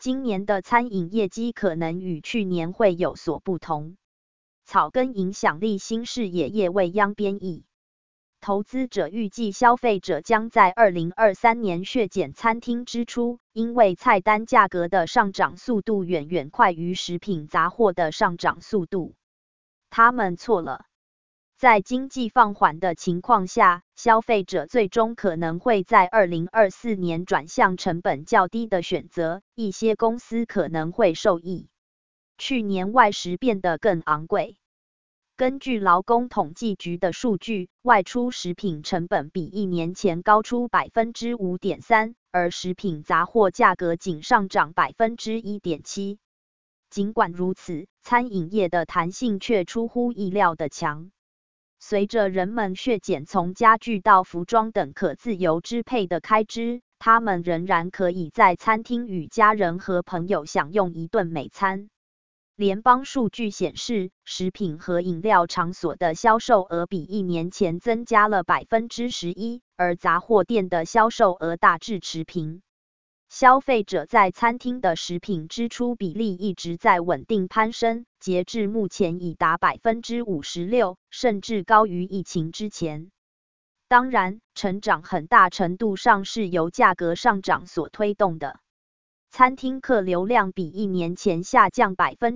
今年的餐饮业绩可能与去年会有所不同。草根影响力新视野业未央编译。投资者预计消费者将在2023年削减餐厅支出，因为菜单价格的上涨速度远远快于食品杂货的上涨速度。他们错了。在经济放缓的情况下，消费者最终可能会在2024年转向成本较低的选择，一些公司可能会受益。去年外食变得更昂贵。根据劳工统计局的数据，外出食品成本比1年前高出 5.3%， 而食品杂货价格仅上涨 1.7%。尽管如此，餐饮业的弹性却出乎意料的强。随着人们削减从家具到服装等可自由支配的开支，他们仍然可以在餐厅与家人和朋友享用一顿美餐。联邦数据显示，食品和饮料场所的销售额比1年前增加了 11%， 而杂货店的销售额大致持平。消费者在餐厅的食品支出比例一直在稳定攀升，截至目前已达 56%， 甚至高于疫情之前。当然，成长很大程度上是由价格上涨所推动的。餐厅客流量比1年前下降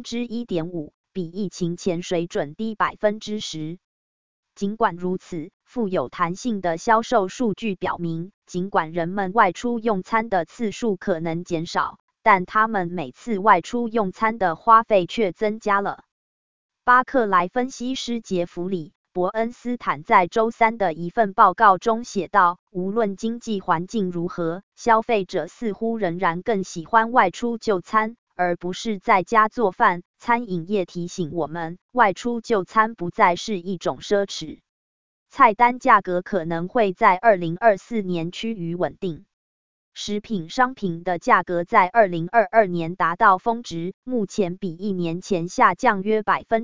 1.5%， 比疫情前水准低 10%。尽管如此，富有弹性的销售数据表明，尽管人们外出用餐的次数可能减少，但他们每次外出用餐的花费却增加了。巴克莱分析师杰弗里·伯恩斯坦在周三的一份报告中写道，无论经济环境如何，消费者似乎仍然更喜欢外出就餐，而不是在家做饭。餐饮业提醒我们，外出就餐不再是一种奢侈。菜单价格可能会在2024年趋于稳定。食品商品的价格在2022年达到峰值，目前比1年前下降约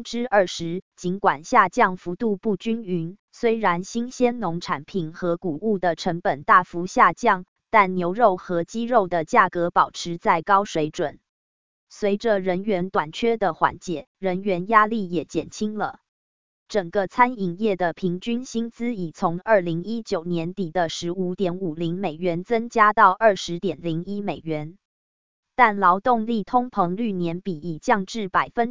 20%， 尽管下降幅度不均匀，虽然新鲜农产品和谷物的成本大幅下降，但牛肉和鸡肉的价格保持在高水准。随着人员短缺的缓解，人员压力也减轻了。整个餐饮业的平均薪资已从2019年底的 15.50 美元增加到 20.01 美元。但劳动力通膨率年比已降至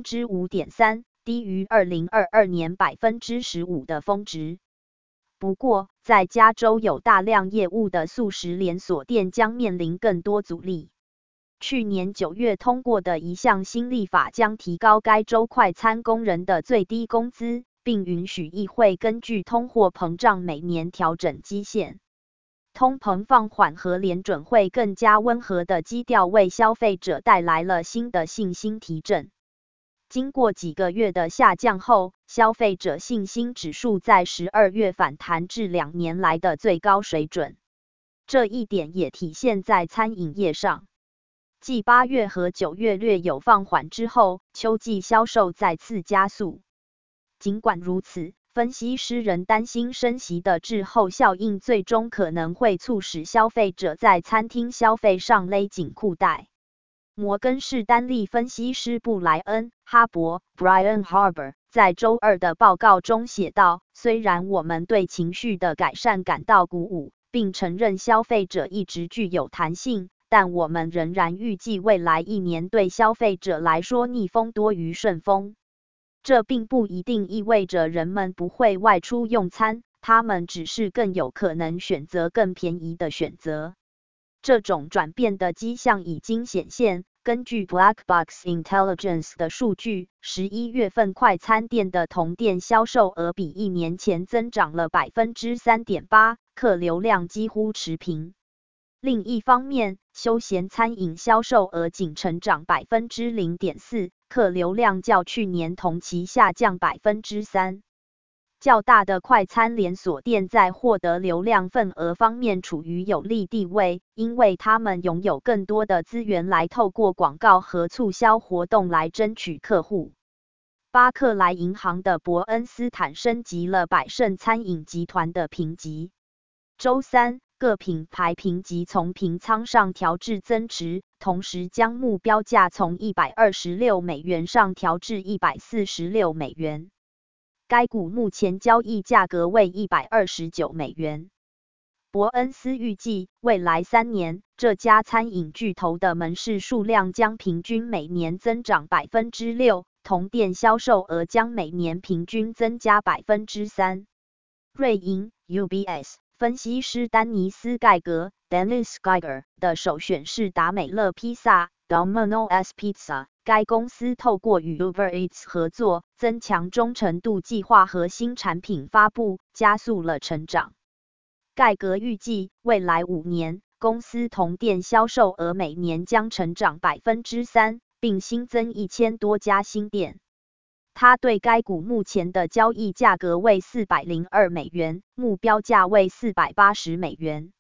5.3%， 低于2022年 15% 的峰值。不过，在加州有大量业务的速食连锁店将面临更多阻力。去年9月通过的一项新立法将提高该州快餐工人的最低工资，并允许议会根据通货膨胀每年调整基线。通膨放缓和联准会更加温和的基调为消费者带来了新的信心提振。经过几个月的下降后，消费者信心指数在12月反弹至2年来的最高水准。这一点也体现在餐饮业上。继8月和9月略有放缓之后，秋季销售再次加速。尽管如此，分析师仍担心升息的滞后效应最终可能会促使消费者在餐厅消费上勒紧裤带。摩根士丹利分析师布莱恩·哈伯 （Brian Harbour） 在周二的报告中写道，虽然我们对情绪的改善感到鼓舞，并承认消费者一直具有弹性，但我们仍然预计未来1年对消费者来说逆风多于顺风。这并不一定意味着人们不会外出用餐，他们只是更有可能选择更便宜的选择。这种转变的迹象已经显现。根据 Black Box Intelligence 的数据，11月份快餐店的同店销售额比1年前增长了 3.8%， 客流量几乎持平。另一方面，休闲餐饮销售额仅成长 0.4%， 客流量较去年同期下降 3%。较大的快餐连锁店在获得流量份额方面处于有利地位，因为他们拥有更多的资源来透过广告和促销活动来争取客户。巴克莱银行的伯恩斯坦升级了百胜餐饮集团的评级。周三，各品牌评级从平仓上调至增持， 同时将目标价从126美元上调至146美元。该股目前交易价格为129美元。伯恩斯预计，未来3年，这家餐饮巨头的门市数量将平均每年增长 6%， 同店销售额将每年平均增加 3%。瑞银 UBS 分析师丹尼斯盖格 Dennis Geiger 的首选是达美乐披萨 Domino's Pizza。该公司透过与 Uber Eats 合作，增强忠诚度计划和新产品发布，加速了成长。盖格预计，未来5年，公司同店销售额每年将成长 3%， 并新增1000多家新店。他对该股目前的交易价格为402美元，目标价为480美元。